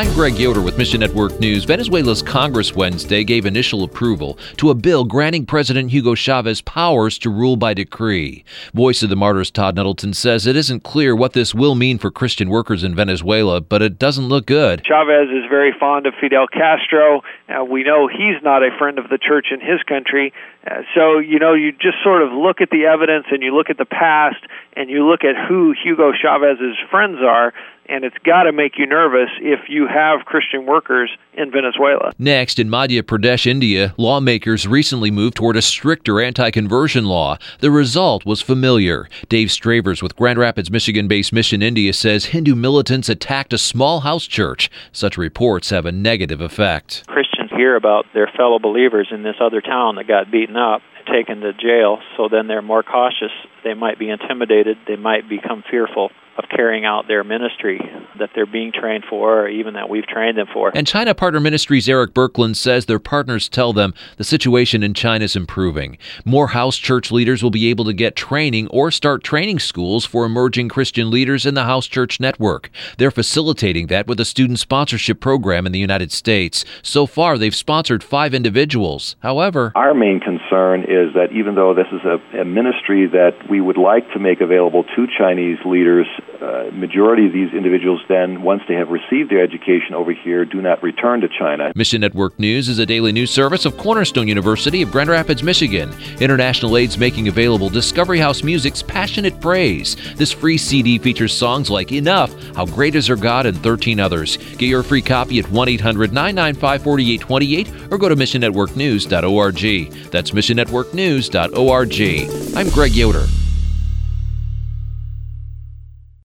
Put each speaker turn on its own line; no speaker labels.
I'm Greg Yoder with Mission Network News. Venezuela's Congress Wednesday gave initial approval to a bill granting President Hugo Chavez powers to rule by decree. Voice of the Martyrs Todd Nettleton says it isn't clear what this will mean for Christian workers in Venezuela, but it doesn't look good.
Chavez is very fond of Fidel Castro. We know he's not a friend of the church in his country. So, you just sort of look at the evidence and you look at the past and you look at who Hugo Chavez's friends are, and it's got to make you nervous if you have Christian workers in Venezuela.
Next, in Madhya Pradesh, India, lawmakers recently moved toward a stricter anti-conversion law. The result was familiar. Dave Stravers with Grand Rapids, Michigan-based Mission India says Hindu militants attacked a small house church. Such reports have a negative effect.
Christians hear about their fellow believers in this other town that got beaten up, taken to jail, so then they're more cautious. They might be intimidated. They might become fearful of carrying out their ministry that they're being trained for, or even that we've trained them for.
And China Partner Ministries' Eric Birkeland says their partners tell them the situation in China is improving. More house church leaders will be able to get training or start training schools for emerging Christian leaders in the house church network. They're facilitating that with a student sponsorship program in the United States. So far, they've sponsored 5 individuals. However,
our main concern is that even though this is a ministry that we would like to make available to Chinese leaders, majority of these individuals then, once they have received their education over here, do not return to China.
Mission Network News is a daily news service of Cornerstone University of Grand Rapids, Michigan. International Aid's making available Discovery House Music's Passionate Praise. This free CD features songs like Enough, How Great Is Our God, and 13 others. Get your free copy at 1-800-995-4828 or go to missionnetworknews.org. That's missionnetworknews.org. I'm Greg Yoder.